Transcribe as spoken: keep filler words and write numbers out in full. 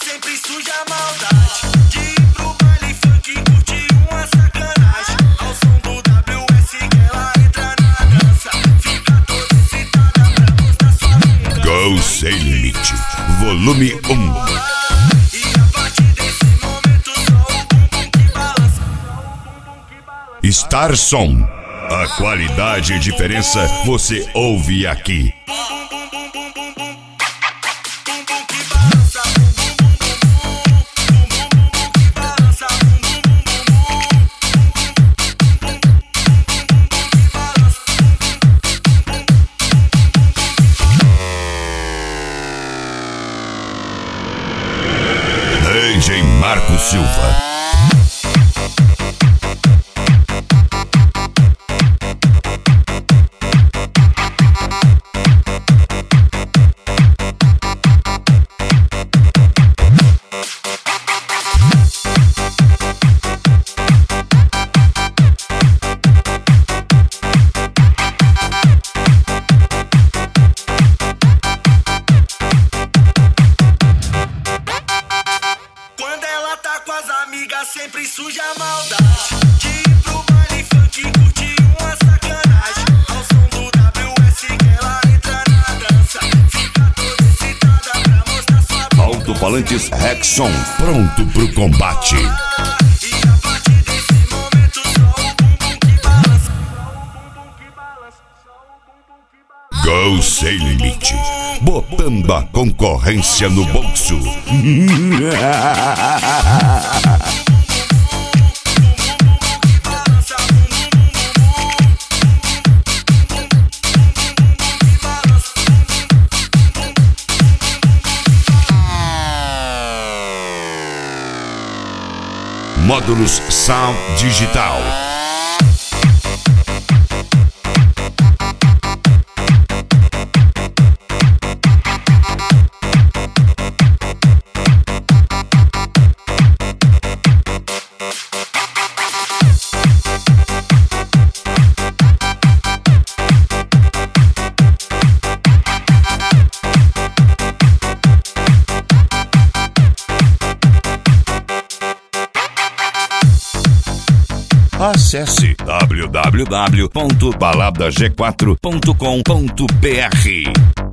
sempre suja a maldade. De ir pro baile funk, curtir uma sacanagem. Ao som do W S que ela entra na dança. Fica toda excitada pra mostrar sua vingança. Go Sem Limite, volume um. E a partir desse momento só o bumbum que balança. Star Som, a qualidade e diferença você ouve aqui. D J Marco Silva. Sempre suja a maldade. De ir pro baile funk, curtir uma sacanagem. Ao som do W S que ela entra na dança. Fica toda excitada pra mostrar sua boca. Alto-falantes Rexon, pronto pro combate. E a partir desse momento só o bumbum que balança. Go Sem Limite, botando a concorrência no bolso. Módulos Sound Digital. Acesse w w w ponto balada g quatro ponto com ponto b r.